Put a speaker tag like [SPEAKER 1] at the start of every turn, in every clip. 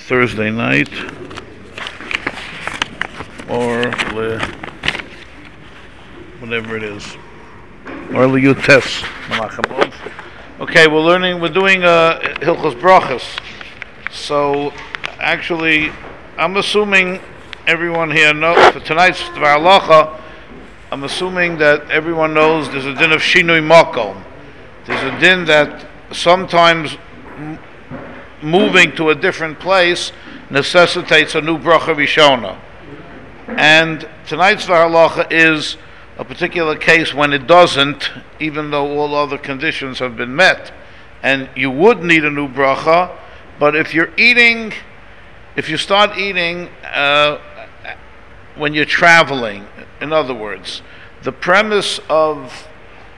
[SPEAKER 1] Thursday night, or whatever it is, or Liyutes Malachabov. Okay, we're doing Hilchos Brachos. So, actually, I'm assuming everyone here knows, for tonight's Dvar Halacha, I'm assuming that everyone knows there's a din of Shinui Makom. There's a din that sometimes moving to a different place necessitates a new bracha rishona. And tonight's Dvar Halacha is a particular case when it doesn't, even though all other conditions have been met. And you would need a new bracha, but if you start eating when you're traveling, in other words, the premise of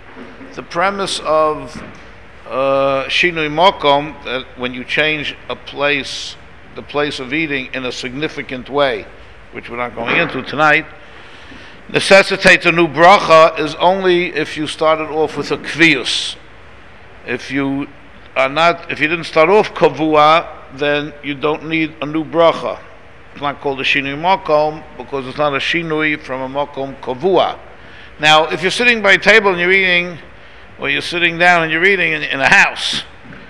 [SPEAKER 1] Shinui Mokom, that when you change the place of eating in a significant way, which we're not going into tonight, necessitates a new bracha is only if you started off with a kvius. If you didn't start off kavua, then you don't need a new bracha. It's not called a shinui makom because it's not a shinui from a makom kavua. Now, if you're sitting by a table and you're eating, or you're sitting down and you're eating in a house,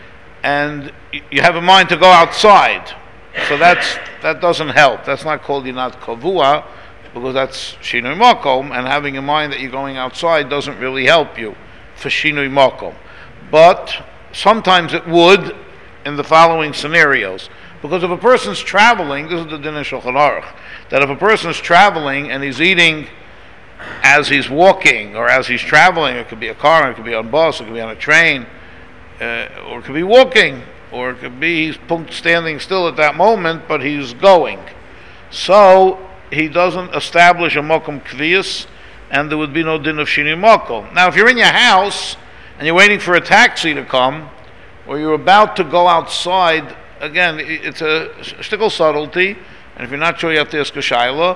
[SPEAKER 1] and you have a mind to go outside, so that doesn't help. That's not called yinat kavua, because that's shinui makom, and having in mind that you're going outside doesn't really help you for shinui makom. But sometimes it would in the following scenarios. Because if a person's traveling, this is the din of Shulchan Aruch, that if a person's traveling and he's eating as he's walking or as he's traveling, it could be a car, it could be on a bus, it could be on a train, or it could be walking, or it could be he's standing still at that moment, but he's going. So he doesn't establish a mokum kviyas, and there would be no din of shinui mokum. Now, if you're in your house and you're waiting for a taxi to come, or you're about to go outside, again, it's a shtickle subtlety, and if you're not sure, you have to ask a shayla.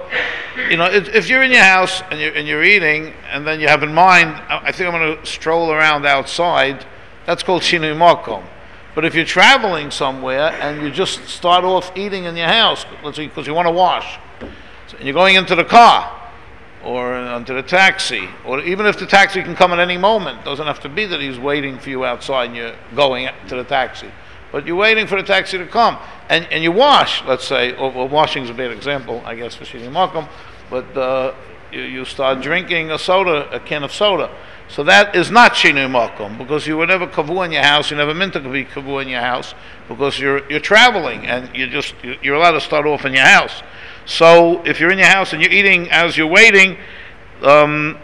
[SPEAKER 1] If you're in your house and you're eating, and then you have in mind, I think I'm going to stroll around outside, that's called shinui mokum. But if you're traveling somewhere and you just start off eating in your house, let's say because you want to wash, and you're going into the car or into the taxi, or even if the taxi can come at any moment, it doesn't have to be that he's waiting for you outside and you're going to the taxi, but you're waiting for the taxi to come, and you wash, let's say, or washing is a bad example, I guess, for shinui makom, but you start drinking a can of soda. So that is not shinui makom, because you were never kavua in your house, you never meant to be kavua in your house, because you're traveling, and you're allowed to start off in your house. So if you're in your house and you're eating as you're waiting, you're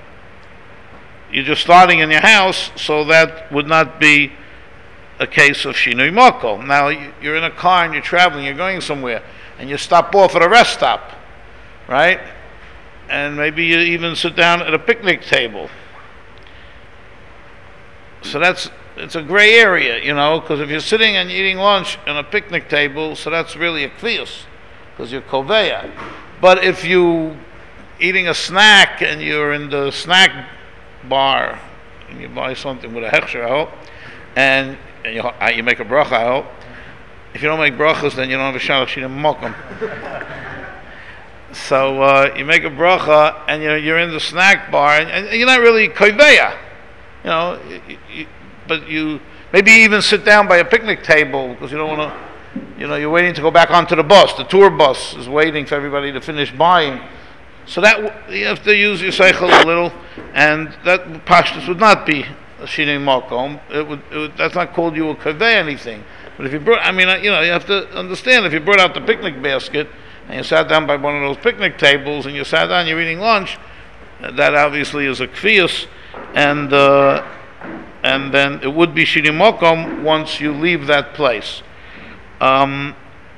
[SPEAKER 1] just starting in your house, so that would not be a case of shinui makom. Now you're in a car and you're traveling, you're going somewhere, and you stop off at a rest stop, right? And maybe you even sit down at a picnic table. So it's a gray area, because if you're sitting and eating lunch on a picnic table, so that's really a kviyus, because you're koveya. But if you eating a snack and you're in the snack bar and you buy something with a hechsher, I hope, and you make a bracha, I hope. If you don't make brachas, then you don't have a shalach shinui mokum. So you make a bracha and you're in the snack bar and you're not really koveya, but you maybe even sit down by a picnic table because you don't want to. You're waiting to go back onto the bus. The tour bus is waiting for everybody to finish buying. So that you have to use your seichel a little, and that pashtus would not be a shinui makom. That's not called you a kaveh anything. But if you brought, you have to understand, if you brought out the picnic basket and you sat down by one of those picnic tables and you sat down, you're eating lunch, that obviously is a kviyus, and then it would be shinui makom once you leave that place. So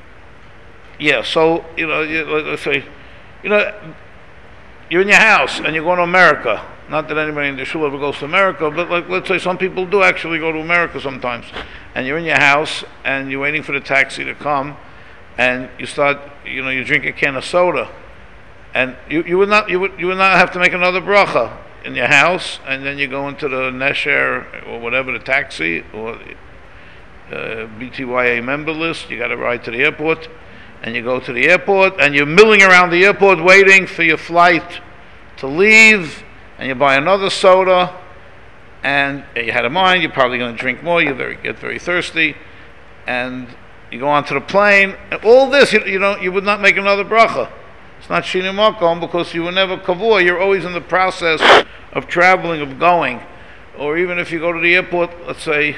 [SPEAKER 1] let's say, you're in your house and you're going to America. Not that anybody in the shul ever goes to America, but let's say some people do actually go to America sometimes. And you're in your house and you're waiting for the taxi to come, and you start, you drink a can of soda, and you would not have to make another bracha in your house, and then you go into the Nesher or whatever, the taxi or BTYA member list. You got to ride to the airport, and you go to the airport, and you're milling around the airport waiting for your flight to leave, and you buy another soda, and you had a mind, you're probably going to drink more, get very thirsty, and you go onto the plane, and all this, you would not make another bracha. It's not Shinui Makom because you were never kavua. You're always in the process of traveling, of going. Or even if you go to the airport, let's say,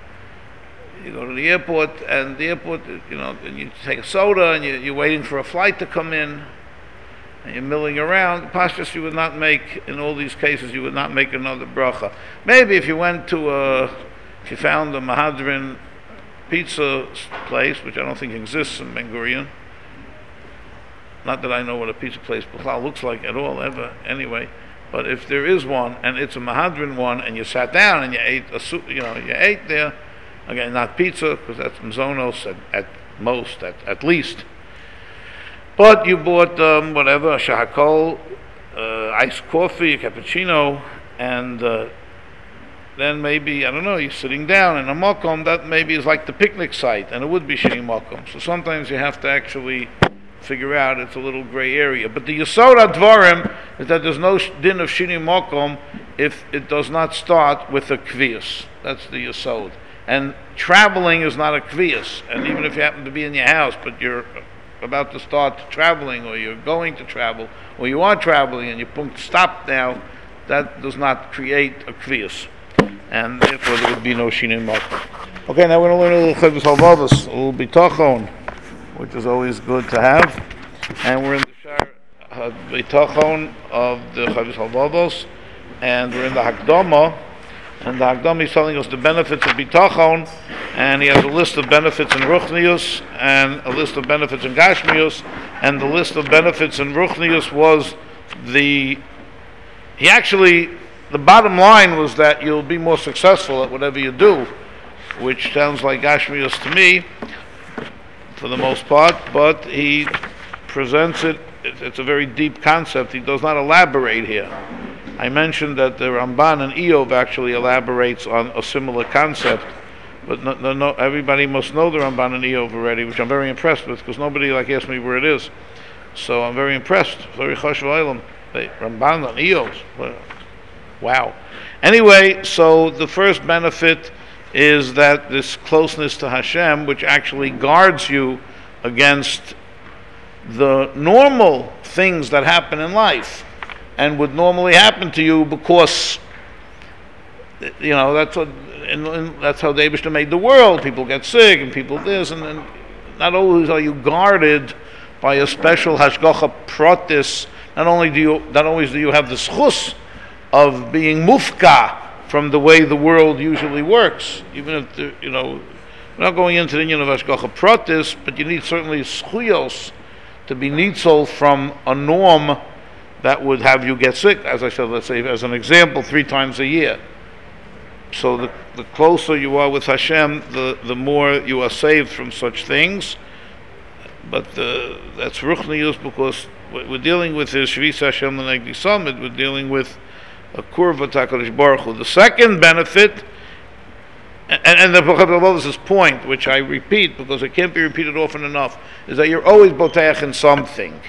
[SPEAKER 1] you go to the airport, and the airport, and you take a soda, and you're waiting for a flight to come in, and you're milling around. Pashtus, you would not make, in all these cases, you would not make another bracha. Maybe if you went to if you found a Mahadrin pizza place, which I don't think exists in Ben Gurion. Not that I know what a pizza place looks like at all, ever, anyway. But if there is one, and it's a Mahadrin one, and you sat down and you ate you ate there, again, not pizza, because that's mzonos at most, at least. But you bought whatever, a shahakol, iced coffee, a cappuccino, and then maybe, I don't know, you're sitting down in a makom, that maybe is like the picnic site, and it would be shini makom. So sometimes you have to actually figure out, it's a little gray area. But the Yesod HaDvarim is that there's no din of shini makom if it does not start with a kviyas. That's the Yesod. And traveling is not a kviyas. And even if you happen to be in your house, but you're about to start traveling, or you're going to travel, or you are traveling and you stop now, that does not create a kviyas. And therefore there would be no shinin makom. Okay, now we're going to learn a little Chovos HaLevavos, a little bitachon, which is always good to have. And we're in the shar bitachon of the Chovos HaLevavos, and we're in the Hakdama, and the Hakdama is telling us the benefits of bitachon, and he has a list of benefits in Ruchnius, and a list of benefits in Gashmius, and the list of benefits in Ruchnius was the bottom line was that you'll be more successful at whatever you do, which sounds like Gashmius to me, for the most part, but he presents it's a very deep concept. He does not elaborate here. I mentioned that the Ramban and Eov actually elaborates on a similar concept, but no, everybody must know the Ramban and Eov already, which I'm very impressed with, because nobody asked me where it is. So I'm very impressed. Very Chosh V'Olam. Ramban and Eov. Wow. Anyway, so the first benefit is that this closeness to Hashem, which actually guards you against the normal things that happen in life and would normally happen to you because, that's how the Eibishter made the world. People get sick and people this, and not always are you guarded by a special hashgacha pratis. Not only do you have the schus of being mufka from the way the world usually works, even if we're not going into the union of hashgacha pratis, but you need certainly schuyos to be nitzol from a norm that would have you get sick. As I said, let's say as an example, 3 times a year. So the closer you are with Hashem, the more you are saved from such things. But that's ruchnius, because what we're dealing with is Shvis Hashem L'Negdi Summit. We're dealing with a kurva HaKadosh Baruch Hu. The second benefit, and the Chovos point, which I repeat because it can't be repeated often enough, is that you're always boteach in something.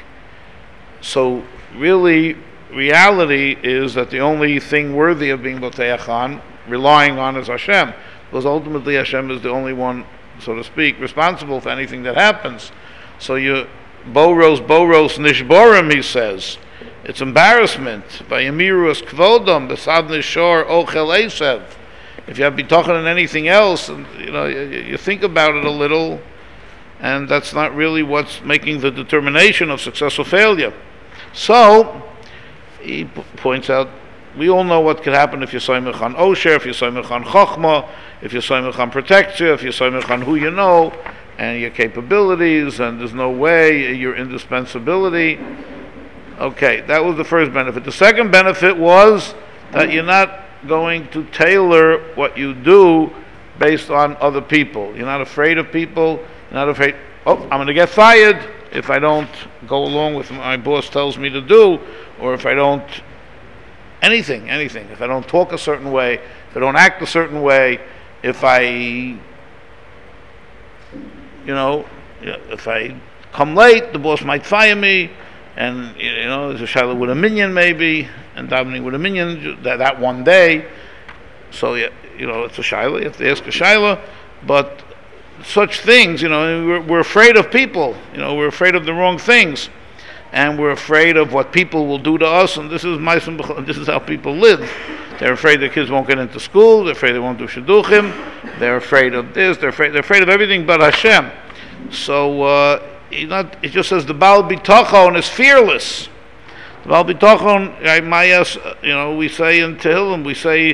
[SPEAKER 1] So really, reality is that the only thing worthy of being boteach on, relying on, is Hashem, because ultimately Hashem is the only one, so to speak, responsible for anything that happens. So you boros nishborim, he says. It's embarrassment. Vayamiru kvodam b'sad nishor ochel esev. If you have bitachon in anything else, and you think about it a little, and that's not really what's making the determination of success or failure. So he points out, we all know what could happen if you're soymech on osher, if you're soymech on chokhmah, if you're soymech on protection, if you're soymech on who you know and your capabilities, and there's no way your indispensability. Okay, that was the first benefit. The second benefit was that you're not going to tailor what you do based on other people. You're not afraid of people. You're not afraid, I'm going to get fired if I don't go along with what my boss tells me to do, or if I don't anything. If I don't talk a certain way, if I don't act a certain way, if I come late, the boss might fire me, and there's a shiloh with a minion maybe, and davening with a minion that one day. So it's a shiloh. You have to ask a shiloh, but such things, we're afraid of people. We're afraid of the wrong things, and we're afraid of what people will do to us. And this is how people live. They're afraid their kids won't get into school. They're afraid they won't do shidduchim. They're afraid of this. They're afraid of everything but Hashem. So it just says the Baal Bitachon is fearless. The Baal Bitachon, we say in Tehillim, we say,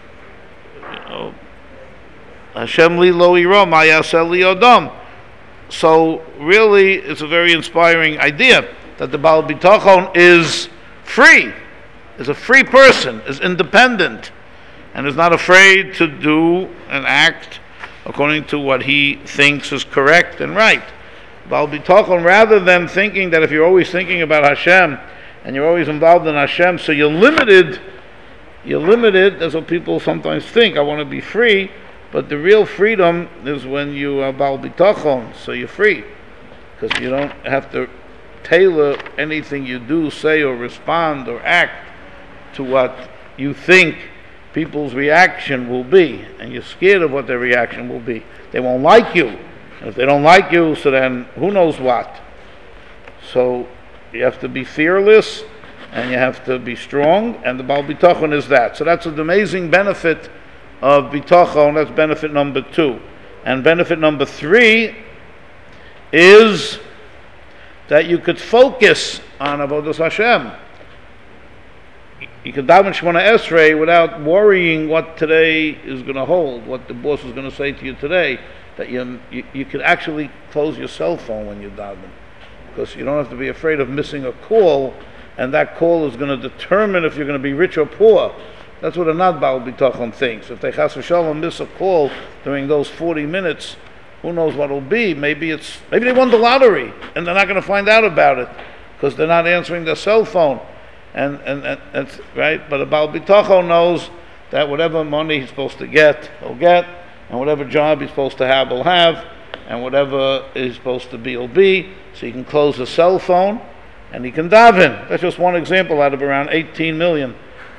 [SPEAKER 1] Hashem li lo iro, ma yaseh li odom. So really, it's a very inspiring idea that the Baal Bitachon is free, is a free person, is independent, and is not afraid to do and act according to what he thinks is correct and right. Baal Bitachon, rather than thinking that if you're always thinking about Hashem and you're always involved in Hashem, so you're limited. That's what people sometimes think. I want to be free, but the real freedom is when you are Baal Bitachon, so you're free, because you don't have to tailor anything you do, say, or respond or act to what you think people's reaction will be, and you're scared of what their reaction will be. They won't like you, and if they don't like you, so then who knows what. So you have to be fearless, and you have to be strong, and the Baal Bitachon is that. So that's an amazing benefit of Bitachon. That's benefit number 2. And benefit number 3 is that you could focus on Avodas Hashem. You could daven Shemona Esrei without worrying what today is going to hold, what the boss is going to say to you today. That you could actually close your cell phone when you daven, because you don't have to be afraid of missing a call, and that call is going to determine if you're going to be rich or poor. That's what a not Baal Bitachon thinks. If they chas v'shalom miss a call during those 40 minutes, who knows what it'll be? Maybe they won the lottery, and they're not going to find out about it because they're not answering their cell phone. And right. But a Baal Bitachon knows that whatever money he's supposed to get, he'll get, and whatever job he's supposed to have, he'll have, and whatever he's supposed to be, he'll be. So he can close the cell phone, and he can daven. That's just one example out of around 18 million.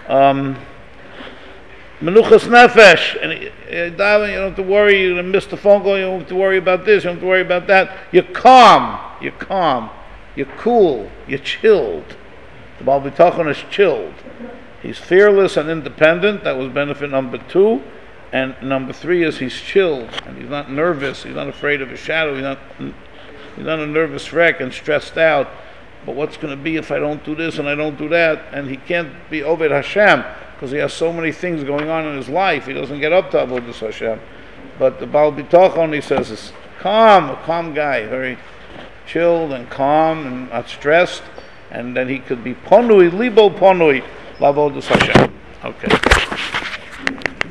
[SPEAKER 1] Menuchas nefesh, and daven, you don't have to worry, you're going to miss the phone call, you don't have to worry about this, you don't have to worry about that. You're calm, you're cool, you're chilled. The Baal Bitachon is chilled. He's fearless and independent. That was benefit number 2. And number 3 is he's chilled, and he's not nervous, he's not afraid of a shadow, he's not a nervous wreck and stressed out. But what's going to be if I don't do this and I don't do that? And he can't be Oved Hashem, because he has so many things going on in his life. He doesn't get up to Avodas Hashem. But the Baal Bitachon, he says, is calm, a calm guy, very chilled and calm and not stressed. And then he could be Ponui, Libo Ponui, Lavodas Hashem. Okay.